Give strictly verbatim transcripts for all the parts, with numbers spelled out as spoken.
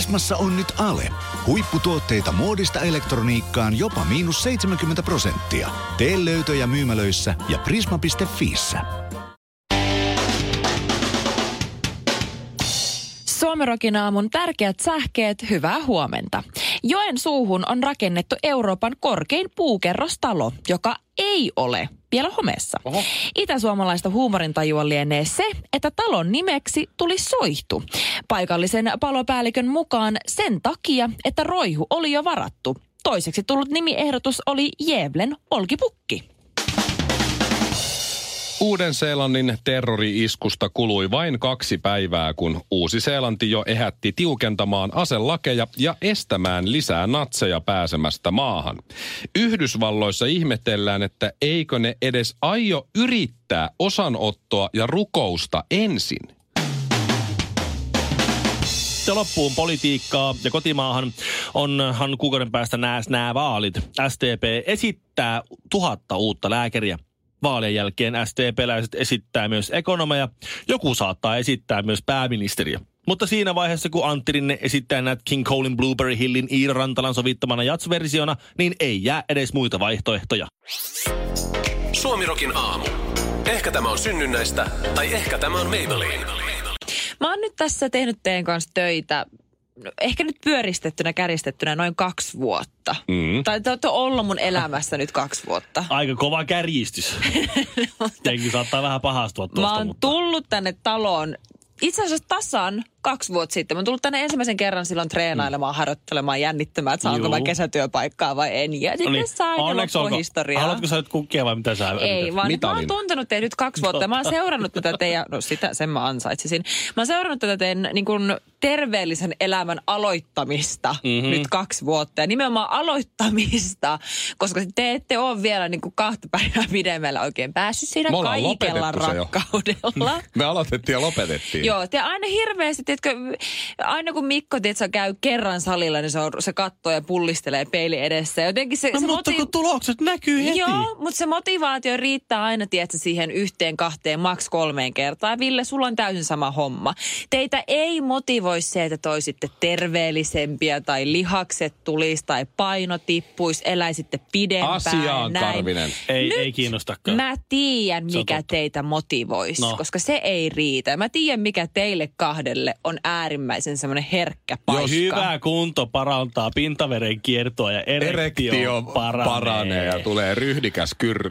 Prismassa on nyt Ale. Huipputuotteita muodista elektroniikkaan jopa miinus seitsemänkymmentä prosenttia. Tee löytöjä myymälöissä ja prisma piste fiissä. Suomirokin aamun tärkeät sähkeet, hyvää huomenta. Joensuuhun on rakennettu Euroopan korkein puukerrostalo, joka ei ole vielä homeessa. Oho. Itäsuomalaista huumorintajua lienee se, että talon nimeksi tuli Soihtu. Paikallisen palopäällikön mukaan sen takia, että roihu oli jo varattu. Toiseksi tullut nimiehdotus oli Gävlen olkipukki. Uuden-Seelannin terrori-iskusta kului vain kaksi päivää, kun Uusi-Seelanti jo ehätti tiukentamaan aselakeja ja estämään lisää natseja pääsemästä maahan. Yhdysvalloissa ihmetellään, että eikö ne edes aio yrittää osanottoa ja rukousta ensin. Ja loppuun politiikkaa ja kotimaahan onhan kuukauden päästä nääs nää vaalit. S D P esittää tuhatta uutta lääkäriä. Vaalien jälkeen S D P-läiset esittää myös ekonomeja. Joku saattaa esittää myös pääministeriä. Mutta siinä vaiheessa, kun Antti Rinne esittää Nat King Colen Blueberry Hillin Iira Rantalan sovittamana jats-versiona, niin ei jää edes muita vaihtoehtoja. Suomirokin aamu. Ehkä tämä on synnynnäistä, tai ehkä tämä on Maybelline. Mä oon nyt tässä tehnyt teidän kanssa töitä, ehkä nyt pyöristettynä, käristettynä noin kaksi vuotta. Mm. Tai te olette ollut mun elämässä nyt kaksi vuotta. Aika kova kärjistys. Tietenkin saattaa vähän pahastua tuosta. Mä oon mutta... tullut tänne taloon itse asiassa tasan kaksi vuotta sitten. Mä oon tullut tänne ensimmäisen kerran silloin treenailemaan, mm. harjoittelemaan, jännittämään, että saanko mä kesätyöpaikkaa vai en. Ja sitten no sain loppuhistoriaa. Haluatko sä nyt kukkia vai mitä sä? Ei, vaan mä oon tuntenut teitä nyt kaksi vuotta. Mä oon seurannut tätä teidän, no sitä sen mä ansaitsisin. Mä oon seurannut tätä teidän niin kuin terveellisen elämän aloittamista mm-hmm. nyt kaksi vuotta. Ja nimenomaan aloittamista, koska te ette ole vielä niin kuin kahta päivää pidemmällä oikein päässyt siinä kaikella rakkaudella. Me aloitettiin ja lopetettiin. Joo, te aina hirveästi, tiedätkö, aina kun Mikko, tiedätkö, käy kerran salilla, niin se, on, se kattoo ja pullistelee peili edessä. Jotenkin se, no se mutta motiv... kun tulokset näkyy heti. Joo, mutta se motivaatio riittää aina, tiedätkö, siihen yhteen, kahteen, maks kolmeen kertaan. Ville, sulla on täysin sama homma. Teitä ei motivoi se, että toisitte terveellisempiä tai lihakset tulisi tai paino tippuisi, eläisitte pidempään. Asiaan, näin. Karvinen. Ei, ei kiinnostakaan. Mä tiedän, mikä teitä motivoisi, no. koska se ei riitä. Mä tiedän, mikä teille kahdelle on äärimmäisen semmoinen herkkä paikka. Jos hyvä kunto parantaa pintaveren kiertoa ja erektio, erektio paranee. paranee ja tulee ryhdikäs kyr...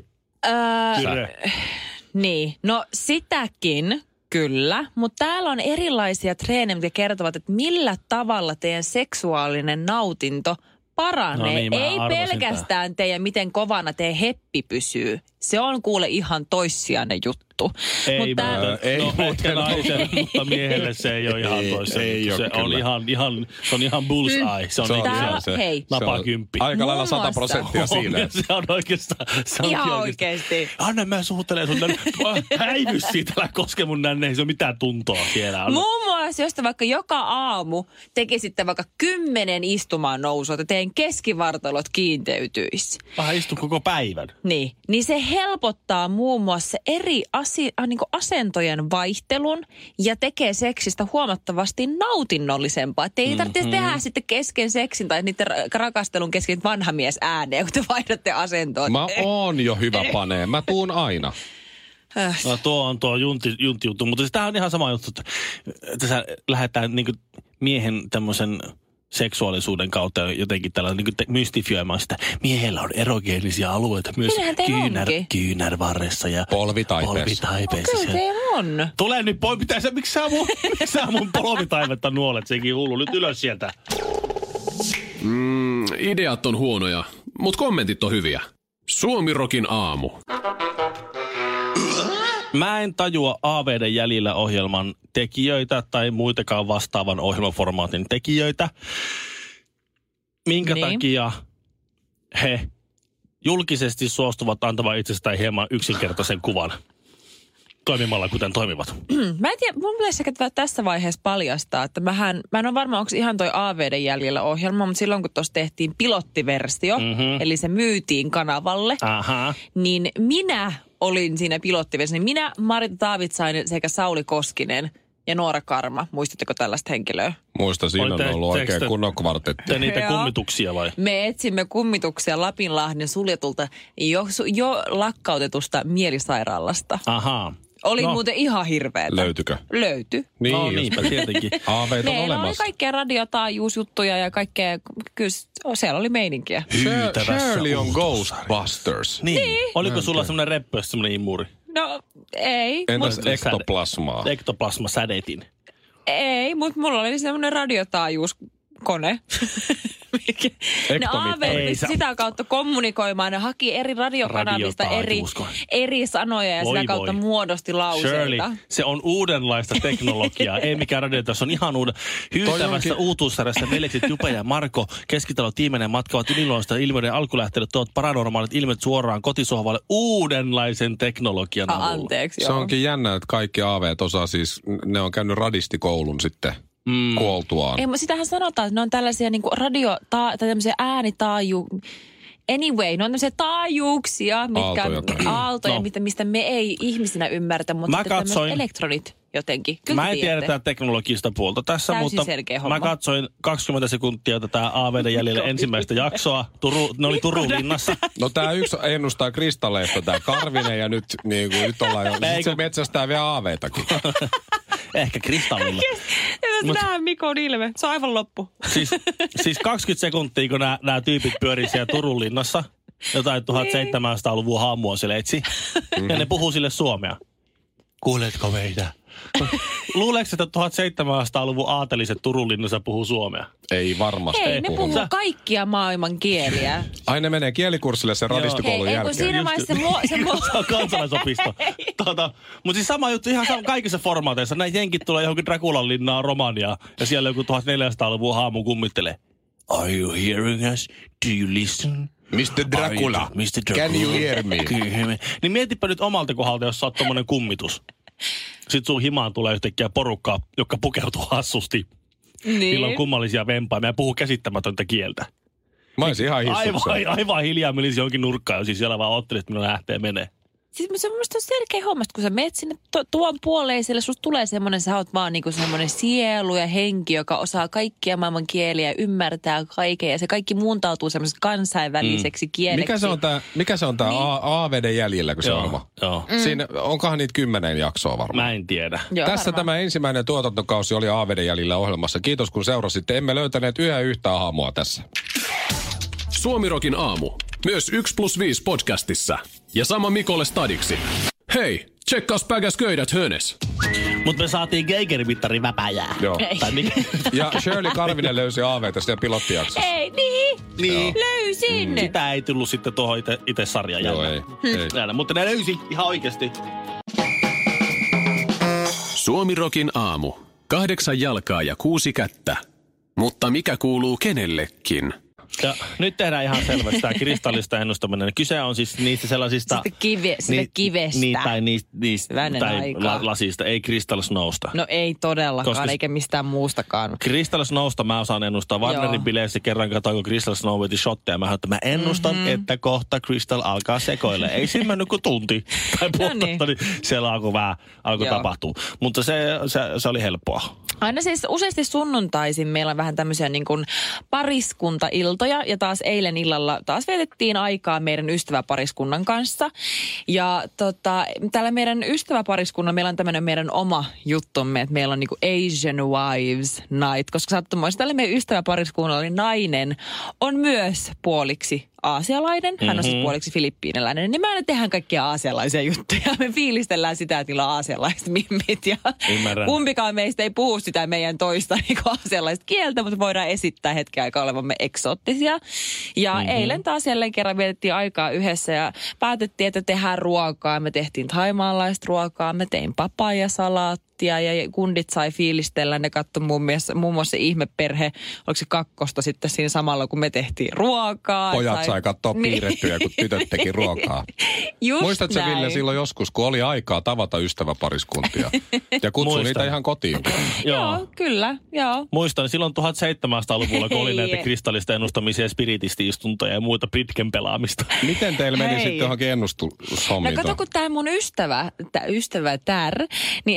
Öö, niin, no sitäkin kyllä, mutta täällä on erilaisia treenejä, mitkä kertovat, että millä tavalla teidän seksuaalinen nautinto paranee. No niin, ei pelkästään tämän. Teidän, miten kovana teidän heppi pysyy. Se on kuule ihan toissijainen juttu. Ei, mutta, ää, ei no, ehkä naisen, mutta miehelle se ei ole ihan toissijainen juttu. Se on ihan, ihan, se on ihan bullseye. Se on, se on ihan ihan se. Hei. Napakymppi. Aika lailla sata prosenttia siinä. Se on oikeastaan. Se on ihan oikeasti. Anna mä suhtelen sun nänne. Häivy siitä, älä koske mun nänne. Ei se ole mitään tuntoa siellä. Muun muassa, jos te vaikka joka aamu tekisitte vaikka kymmenen istumaan nousua, että teidän keskivartalot kiinteytyisi. Vähän istu koko päivän. Niin, niin se helpottaa muun muassa eri asi- niin kuin asentojen vaihtelun ja tekee seksistä huomattavasti nautinnollisempaa. Että ei mm-hmm. tarvitse tehdä sitten kesken seksin tai niiden rakastelun kesken vanha mies ääneen, kun te vaihdatte asentoa. Mä oon jo hyvä panee. Mä tuun aina. No tuo on tuo junti, junti juttu, mutta tämä on ihan sama juttu, että tässä lähdetään niin kuin miehen tämmöisen seksuaalisuuden kautta jotenkin tällä niin kuin mystifioimaan sitä. Miehellä on erogeenisia alueita myös kyynär, kyynärvarressa ja polvitaipeessa. polvitaipeessa. Kyllä se on. Tulee nyt, poi, pitää se, miksi sä mun, sä mun polvitaivetta nuolet, sekin hullu. Nyt ylös sieltä. Mm, ideat on huonoja, mutta kommentit on hyviä. Suomirokin aamu. Mä en tajua A V D jäljillä -ohjelman tekijöitä tai muitakaan vastaavan ohjelmaformaatin tekijöitä. Minkä niin. takia he julkisesti suostuvat antamaan itsestään hieman yksinkertaisen kuvan toimimalla, kuten toimivat? Mä en tiedä, mun pitäisi ehkä tässä vaiheessa paljastaa, että mähän, mä en ole varma, onko ihan toi A V D jäljellä -ohjelma, mutta silloin kun tuossa tehtiin pilottiversio, mm-hmm. eli se myytiin kanavalle, Aha. niin minä olin siinä pilottiversiossa. Minä, Marita Taavitsainen sekä Sauli Koskinen ja Noora Karma. Muistatteko tällaista henkilöä? Muista, siinä on ollut oikein kunnon kvartetti. Te niitä kummituksia vai? Me etsimme kummituksia Lapinlahden suljetulta jo, jo lakkautetusta mielisairaalasta. Ahaa. Oli no. muuten ihan hirveetä. Löytykö? Löytyi. Niin, no niinpä tietenkin. Aaveita on Meillä oli olemassa. kaikkea radiotaajuusjuttuja ja kaikkea, kyllä siellä oli meininkiä. Shirley on Ghostbusters. Niin. niin. Oliko sulla semmoinen reppössä semmoinen imuri? No, ei. Entäs mut, ektoplasmaa? Ektoplasmasädetin. Ei, mutta mulla oli semmoinen radiotaajuuskone. Ne aaveet sitä kautta kommunikoimaan. Ne haki eri radiokanavista eri, eri sanoja ja voi sitä kautta voi. Muodosti lauseita. Shirley, se on uudenlaista teknologiaa. Ei mikään radio, se on ihan uuden. Hyytävässä uutuussarjassa veljekset Jupe ja Marko Keskitalo tiimeinen matkavat yliluonnollista ilmiöiden alkulähteet tuot paranormaalit ilmiöt suoraan kotisohvalle uudenlaisen teknologian avulla. Anteeksi, joo. Se onkin jännä, että kaikki aaveet osaa siis, ne on käynyt radistikoulun sitten. Mm. Kuoltuaan. Ei, mutta sitähän sanotaan, että ne on tällaisia niinku radio, ta, tai tämmöisiä äänitaaju... Anyway, ne on tämmöisiä taajuuksia, mitkä aaltoja, aaltoja no. mistä, mistä me ei ihmisinä ymmärtä, mutta mä katsoin, elektronit jotenkin. Kyllä mä en tiedä tätä teknologista puolta tässä, täysin mutta mä katsoin kaksikymmentä sekuntia tätä A V:n jäljellä ensimmäistä jaksoa. Turu, ne oli Turun linnassa. No tää yksi ennustaa kristalleista, tää Karvinen, ja nyt, niin kuin, nyt ollaan jo, sit se metsästää vielä A V:täkin. Ehkä kristallilla. Mut nähdään Mikon ilme. Se on aivan loppu. Siis, siis kaksikymmentä sekuntia, kun nämä, nämä tyypit pyörii siellä Turun linnassa. Jotain tuhatseitsemänsataaluvun haamua siellä etsi. Mm-hmm. Ja ne puhuu sille suomea. Kuuletko meitä? Luuleeko, että tuhatseitsemänsataaluvun aateliset Turun linnassa puhuu suomea? Ei varmasti. Hei, ne puhuu Sä... kaikkia maailman kieliä. Ai ne menee kielikurssille sen radistikoulun Hei, jälkeen. Siinä vaiheessa se, mo- se, mo- se on kansalaisopisto. Tuota, mutta siis sama juttu ihan kaikissa formaateissa. Näin jenkit tulee johonkin Draculan linnaan Romaniaan ja siellä joku tuhatneljänsataaluvun haamu kummittelee. Are you hearing us? Do you listen? mister Dracula. mister Dracula. Can you hear me? Niin mietipä nyt omalta kohdalta, jos sä oot tommonen kummitus. Sitten sun himaan tulee yhtäkkiä porukkaa, joka pukeutuu hassusti. Niin. Niillä on kummallisia vempaimia ja puhuu käsittämätöntä kieltä. Mä olisin ihan hissuksessa. Aivan, aivan hiljaa menisin jonkin nurkkaan, jos siis siellä vaan oottelit, että minun lähtee menee. Siis se on mielestäni selkeä homma, kun sä menet sinne to, tuon puoleiselle, susta tulee semmoinen, sä oot vaan niinku semmoinen sielu ja henki, joka osaa kaikkia maailman kieliä, ymmärtää kaiken ja se kaikki muuntautuu semmoiseksi kansainväliseksi mm. kieleksi. Mikä se on tää, mikä se on tää niin. A V:n jäljellä, kun se on? Joo. Mm. Siinä, onkohan niitä kymmenen jaksoa varmaan? Mä en tiedä. Joo, Tässä varmaan. Tämä ensimmäinen tuotantokausi oli A V:n jäljellä ohjelmassa. Kiitos kun seurasitte. Emme löytäneet yhä yhtä haamua tässä. Suomirokin aamu. Myös yksi plus viisi podcastissa. Ja sama Mikolle stadiksi. Hei, tsekkaus päkäs köydät hönes. Mut me saatiin Geiger-mittari väpäjää. Joo. Tai mikä? Ja Shirley Karvinen löysi A V:tä siellä pilottijaksossa. Ei, niin. Niin. Löysin. Mm. Sitä ei tullut sitten tuohon ite, ite sarjaan. Joo, ei. ei. Jälleen, mutta ne löysi ihan oikeasti. Suomirokin aamu. Kahdeksan jalkaa ja kuusi kättä. Mutta mikä kuuluu kenellekin? Ja nyt tehdään ihan selvästi tämä kristallista ennustaminen. Kyse on siis niistä sellaisista... Sitten kive, ni, kivestä. Niin, tai niistä, niistä tai la, lasista, ei Crystal Snowsta. No ei todellakaan, koska eikä mistään muustakaan. Crystal Snowsta mä osaan ennustaa. Warnerin bileissä kerran katsoin, kun Crystal Snow veti shotteja. Mä, että mä ennustan, mm-hmm. että kohta Crystal alkaa sekoilla. Ei siinä mennyt kuin tunti tai puolta, no niin. Siellä alkoi vähän alkoi tapahtua. Mutta se, se, se oli helppoa. Aina siis useasti sunnuntaisin meillä on vähän tämmöisiä niin kuin pariskuntailtoja. Ja taas eilen illalla taas vietettiin aikaa meidän ystäväpariskunnan kanssa. Ja tota, täällä meidän ystäväpariskunnalla meillä on tämmöinen meidän oma juttumme, että meillä on niinku Asian Wives Night. Koska sattumoista tällä meidän ystäväpariskunnalla oli nainen on myös puoliksi aasialainen. Hän on mm-hmm. siis puoliksi filippiiniläinen. Niin me aina tehdään kaikkia aasialaisia juttuja. Me fiilistellään sitä, että niillä on aasialaiset mimmit. Ja ymmärrän. Kumpikaan meistä ei puhu sitä meidän toista niin aasialaista kieltä, mutta voidaan esittää hetken aikaa olevamme eksoottisia. Ja mm-hmm. eilen taas jälleen kerran vietettiin aikaa yhdessä ja päätettiin, että tehdään ruokaa. Me tehtiin thaimaalaista ruokaa, me tein papajasalaattia ja kundit sai fiilistellä. Ne katsoi muun muassa, muun muassa ihmeperhe, oliko se kakkosta sitten siinä samalla, kun me tehtiin ruokaa. Pojat sai, sai katsoa piirrettyjä, kun tytöt teki ruokaa. Muistatko sä, Ville, silloin joskus, kun oli aikaa tavata ystäväpariskuntia ja kutsui niitä ihan kotiin? Joo, kyllä, joo. Muistan silloin tuhatseitsemänsataaluvulla, kun oli näitä kristallista ennustamisia, spiritisti-istuntoja ja muuta Britken pelaamista. Miten teillä meni sitten johonkin ennustushommiin? No kato, kun tämä mun ystävä, tää ystävä Tär, niin hän on nyt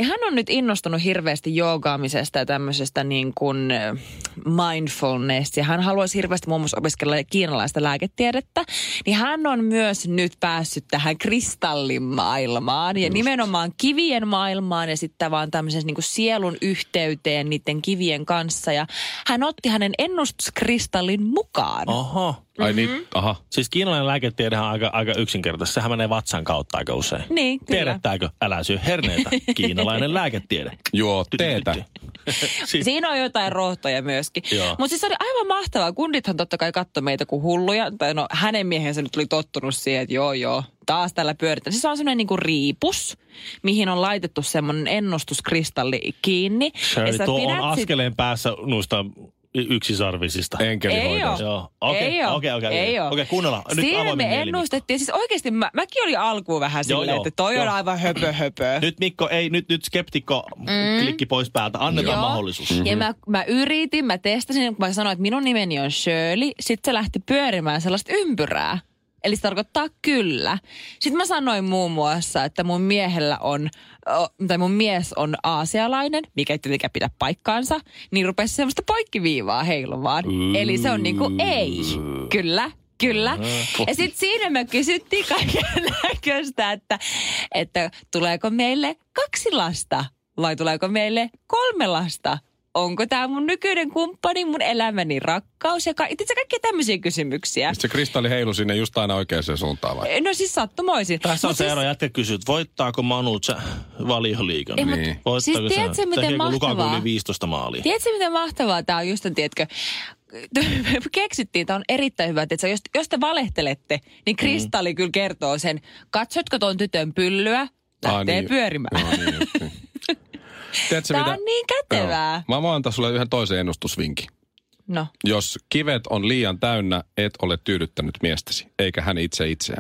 nyt innostunut hirveästi joogaamisesta ja tämmöisestä niin kuin mindfulness. Ja hän haluaisi hirveästi muun muassa opiskella kiinalaista lääketiedettä. Niin hän on myös nyt päässyt tähän kristallimaailmaan ja nimenomaan kivien maailmaan ja sitten vaan tämmöisen niin kuin sielun yhteyteen niiden kivien kanssa. Ja hän otti hänen ennustuskristallin mukaan. Oho. Ai niin, aha. Siis kiinalainen lääketiedehän on aika, aika yksinkertaisesti. Sehän menee vatsan kautta aika usein. Niin, kyllä. Tiedättääkö? Älä syö herneitä. Kiinalainen lääketiede. Juo teetä. siis. Siinä on jotain rohtoja myöskin. Mutta siis oli aivan mahtavaa. Kundithan totta kai katsoi meitä kuin hulluja. Tai no hänen miehensä nyt oli tottunut siihen, että joo joo, taas tällä pyöritään. Siis se on semmoinen niinku riipus, mihin on laitettu semmoinen ennustuskristalli kiinni. Shirley, tuo on askeleen sit... päässä noista yksisarvisista. Enkelihoidosta. Joo. Okei, okei, okei. Okei, kuunnella. Nyt siinä me ennustettiin. Siis oikeasti mä, mäkin olin alkuun vähän joo, silleen, joo, että toi joo. on aivan höpö höpö. Nyt Mikko, ei, nyt, nyt skeptikko mm. klikki pois päältä. Annetaan joo. mahdollisuus. Mm-hmm. Ja mä, mä yritin, mä testasin, kun mä sanoin, että minun nimeni on Shirley. Sitten se lähti pyörimään sellaista ympyrää. Eli se tarkoittaa kyllä. Sitten mä sanoin muun muassa, että mun miehellä on, tai mun mies on aasialainen, mikä ei tietenkään pidä paikkaansa, niin rupesi semmoista poikkiviivaa heilumaan. Mm. Eli se on niinku ei. Kyllä. Kyllä. Ja sitten siinä me kysyttiin kaiken näköistä, että, että tuleeko meille kaksi lasta vai tuleeko meille kolme lasta? Onko tämä mun nykyinen kumppani, mun elämäni rakkaus ja ka- itse kaikkia tämmöisiä kysymyksiä. Se kristalli heilu sinne just aina oikeaan suuntaan vai? No siis sattumoisin. Tässä on se siis... ero, jätkä kysyt, voittaako Manu Valioliigan? Niin. Siis tiedätkö miten mahtavaa? Yli viisitoista maalia. Tiedätkö miten mahtavaa tämä on just, tiedätkö, keksittiin, tämä on erittäin hyvä, että jos, jos te valehtelette, niin kristalli mm. kyllä kertoo sen, katsotko tuon tytön pyllyä, lähtee ah, niin. pyörimään. No, niin, niin. Tiedätkö, Tämä mitä? on niin kätevää. Joo. Mä voin antaa sulle yhden toisen ennustusvinkin. No. Jos kivet on liian täynnä, et ole tyydyttänyt miestäsi, eikä hän itse itseään.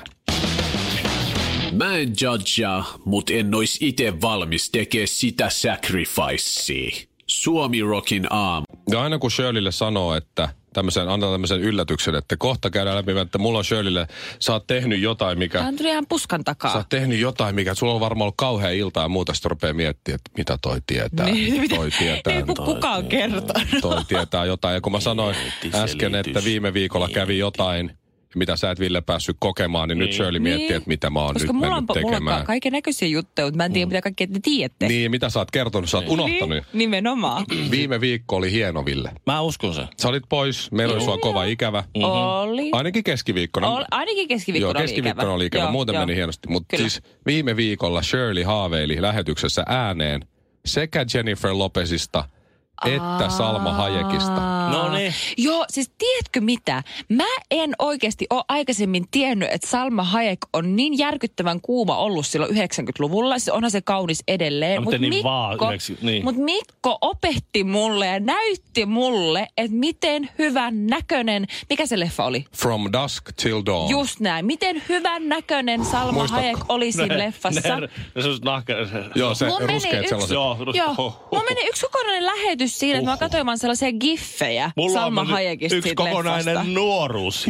Mä en judgea, mut en ois ite valmis tekee sitä sacrificea. Suomi Rockin aamu. Ja aina kun Shirleylle sanoo, että tämmöisen, antaa tämmöisen yllätyksen, että kohta käydään läpi, että mulla on Shirleylle, sä oot tehnyt jotain, mikä... Hän tuli ihan puskan takaa. Sä oot tehnyt jotain, mikä... Sulla on varmaan ollut kauhea ilta ja muuta, sitten rupeaa miettimään, että mitä toi tietää. Niin, toi tietää. Ei kuka on kertonut. Toi tietää jotain. Ja kun mä sanoin äsken, että viime viikolla kävi jotain, mitä sä et Ville päässyt kokemaan, niin, niin. nyt Shirley miettii, että mitä mä oon koska nyt mennyt on, tekemään. Koska mulla on kaiken näköisiä juttuja, mutta mä en tiedä, mm. mitä kaikkea te tiedätte. Niin, mitä sä oot kertonut, sä oot unohtanut. Niin, nimenomaan. Viime viikko oli hieno, Ville. Mä uskon sen. Sä olit pois, meillä oli sua kova ikävä. Mm-hmm. Oli. Ainakin keskiviikkona. Ol, ainakin keskiviikkona Joo, keskiviikkona oli ikävä. Joo, muuten joo. meni hienosti. Mutta siis viime viikolla Shirley haaveili lähetyksessä ääneen sekä Jennifer Lopezista että Salma Hayekista. No niin. Joo, siis tiedätkö mitä? Mä en oikeasti ole aikaisemmin tiennyt, että Salma Hayek on niin järkyttävän kuuma ollut silloin yhdeksänkymmentäluvulla. Se onhan se kaunis edelleen. No, Mutta niin Mikko, niin. mut Mikko opetti mulle ja näytti mulle, että miten hyvän näköinen, mikä se leffa oli? From Dusk Till Dawn. Just näin. Miten hyvän näköinen Salma Muistatko? Hayek oli siinä ne, leffassa. Ne, ne, se nahka. Joo, se ruskeat sellaiset. Joo, joo. Mulla meni yksi kokonainen lähetys siinä, että mä katsoin vaan sellaisia giffejä mulla Salma Hayekista yksi kokonainen leffasta. nuoruus.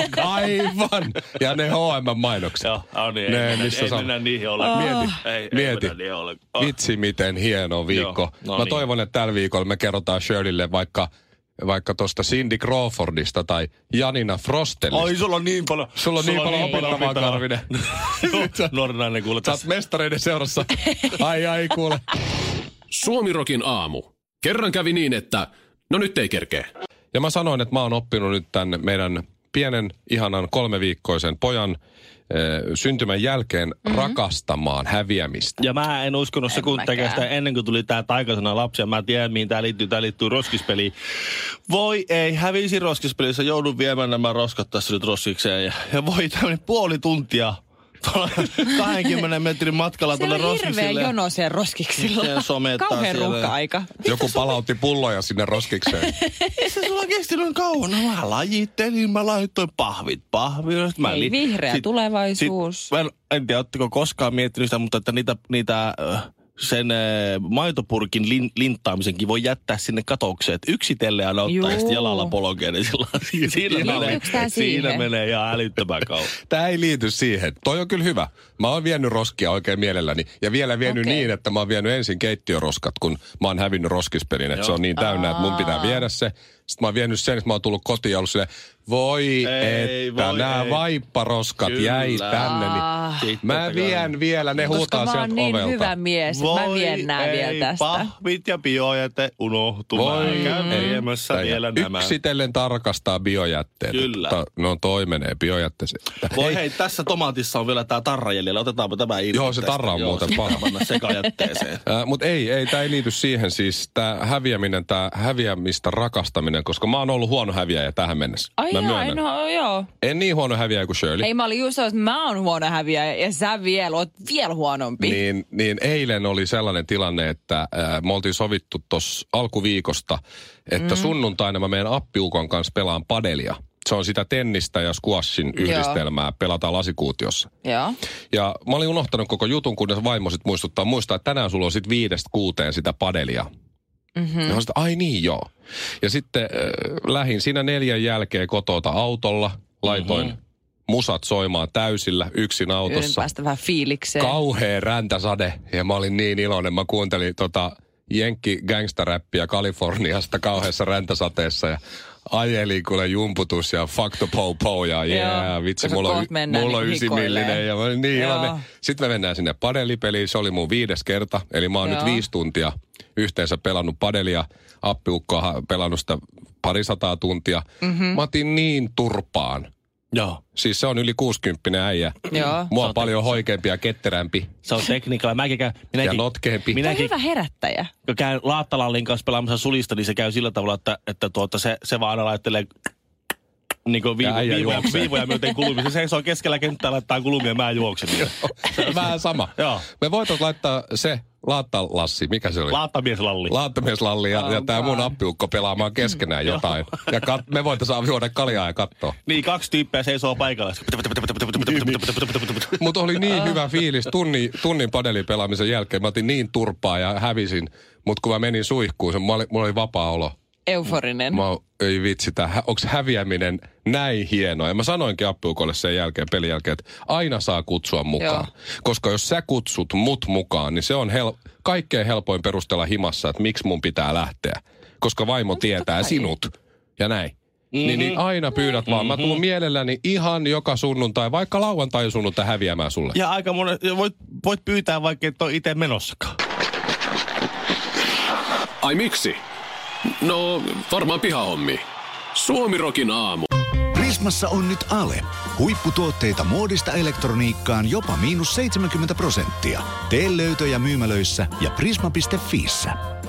Aivan. Ja ne H and M-mainokset. Joo, on niin. Ne, ei, missä ei saa... mennä niihin ole. Oh. Mieti, ei, mieti. Ei niihin ole. Oh. Vitsi, miten hieno viikko. Joo, no mä niin. toivon, että tällä viikolla me kerrotaan Shirleylle vaikka... vaikka tuosta Cindy Crawfordista tai Janina Frostelista. Ai, sulla on niin paljon... Sulla on sulla niin paljon opettavaa, Karvinen. Nuori nainen kuule. Sä oot mestareiden seurassa. Ai, ai, kuule. Suomi Rockin aamu. Kerran kävi niin, että no nyt ei kerkeä. Ja mä sanoin, että mä oon oppinut nyt tämän meidän pienen, ihanan kolmeviikkoisen pojan syntymän jälkeen mm-hmm. rakastamaan häviämistä. Ja mä en uskonut sekuntiakaan sitä ennen kuin tuli tää taikasana lapsia. Mä tiedän, mihin tää liittyy. Tää liittyy roskispeliin. Voi ei, hävisi roskispelissä. Joudun viemään nämä roskat tässä nyt roskikseen. Ja, ja voi tämmönen puoli tuntia kahdenkymmenen metrin matkalla tuolle roskiksille. Siellä on hirveä jono siellä roskiksilla. Kauhean ruuhka-aika. Joku palautti pulloja sinne roskikseen. Ei se sulla kestänyt kauan. No, mä lajittelin, mä laitoin pahvit pahvit. Mä ei li- vihreä sit, tulevaisuus. Sit, mä en, en tiedä, ootteko koskaan miettinyt sitä, mutta että niitä, niitä äh, sen äh, maitopurkin lin, linttaamisenkin voi jättää sinne katokseen. Yksitellen aina ottaa ja sitten jalalla polkee. Niin siinä, siinä, menee, siinä menee ihan älyttömän kauan. Tämä ei liity siihen. Toi on kyllä hyvä. Mä oon vienyt roskia oikein mielelläni. Ja vielä vienyt okay. niin, että mä oon vienyt ensin keittiöroskat, kun mä oon hävinnyt roskispelin. Että se on niin täynnä, että mun pitää viedä se. Sitten mä oon vienyt sen, että mä oon tullut kotiin ja ollut silleen, voi ei, että voi, nämä ei. vaipparoskat Kyllä. jäi tänne. Niin mä vien vielä, ne Koska huutaa sieltä ovelta. Koska mä oon niin hyvä mies, voi mä vien nää ei, vielä tästä. Pahvit ja biojäte unohtumaan. Voi käyn viemässä mm. vielä nämä. Yksitellen tarkastaa biojätteet. Kyllä. Ta, no toi menee biojätteeseen. Voi hei, tässä tomaatissa on vielä tää tarra jäljellä. Otetaanpa tämä irti. Joo, se tarra on muuten paha. Panna sekajätteeseen. äh, Mutta ei, ei tää ei liity siihen siis. Tää häviäminen, tää häviämistä rakastaminen, koska mä oon ollut huono häviäjä tähän mennessä. Ai mä joo, no joo. En niin huono häviäjä kuin Shirley. Ei, mä olin just että mä oon huono häviäjä ja sä vielä oot vielä huonompi. Niin, niin eilen oli sellainen tilanne, että äh, me oltiin sovittu tossa alkuviikosta, että mm. sunnuntaina mä menen appiukon kanssa pelaan padelia. Se on sitä tennistä ja squashin yhdistelmää, Joo. pelataan lasikuutiossa. Joo. Ja mä olin unohtanut koko jutun, kun vaimo sit muistuttaa. Muistaa, että tänään sulla on sit viidestä kuuteen sitä padelia. Mm-hmm. Ja mä sit, ai niin joo. Ja sitten äh, lähin siinä neljän jälkeen kotota autolla, laitoin mm-hmm. musat soimaan täysillä yksin autossa. Yhden päästä vähän fiilikseen. Kauhea räntäsade ja mä olin niin iloinen. Mä kuuntelin tota jenkki gangstaräppiä Kaliforniasta kauheassa räntäsateessa ja ajelin kuule jumputus ja fuck the po-po ja yeah, vitsi, mulla on, mulla on ysimillinen ja mä olin niin iloinen. Sitten me mennään sinne padelipeliin, se oli mun viides kerta, eli mä oon Joo. nyt viisi tuntia yhteensä pelannut padelia, appiukkoa pelannut sitä parisataa tuntia. Mm-hmm. Mä otin niin turpaan. Joo. Siis se on yli kuusikymppinen äijä. Joo. Mua on paljon te- hoikeampi ja ketterämpi. Se on tekniikalla. Mäkin käyn, minäkin, ja notkeempi. Minäkin, hyvä herättäjä. Kun käyn Laattalallin kanssa pelaamassa sulista, niin se käy sillä tavalla, että, että tuota, se, se vaan aina laittelee niin kuin viivo, viivoja, viivoja myöten kulumia. Se seisoo keskellä kenttää, laittaa kulumia ja mä juoksen. Vähän sama. Joo. Me voitais laittaa se Laattalassi, mikä se oli? Laattamieslalli. Laattamieslalli ja, ja tää mun appiukko pelaamaan keskenään jotain. Ja kat, me voitaisiin juoda kaljaa ja katsoa. Niin, kaksi tyyppiä seisoo paikalla. Mutta oli niin hyvä fiilis tunnin, tunnin padelipelaamisen jälkeen. Mä otin niin turpaa ja hävisin. Mutta kun mä menin suihkuun, se, mulla, oli, mulla oli vapaa olo. Euforinen. Mä, ei vitsi, tää, onks häviäminen näin hienoa? Ja mä sanoinkin appiukolle sen jälkeen, pelin jälkeen, että aina saa kutsua mukaan. Joo. Koska jos sä kutsut mut mukaan, niin se on hel- kaikkein helpoin perustella himassa, että miksi mun pitää lähteä. Koska vaimo no, tietää sinut ja näin. Mm-hmm. Niin, niin aina pyydät mm-hmm. vaan. Mä tuun mielelläni ihan joka sunnuntai, vaikka lauantai sunnuntai häviämään sulle. Ja aika monen, voit, voit pyytää vaikka et ole itse menossakaan. Ai miksi? No, varmaan pihahommi. Suomirokin aamu. Prismassa on nyt Ale. Huipputuotteita muodista elektroniikkaan jopa miinus seitsemänkymmentä prosenttia. Tee löytöjä myymälöissä ja prisma piste fiissä.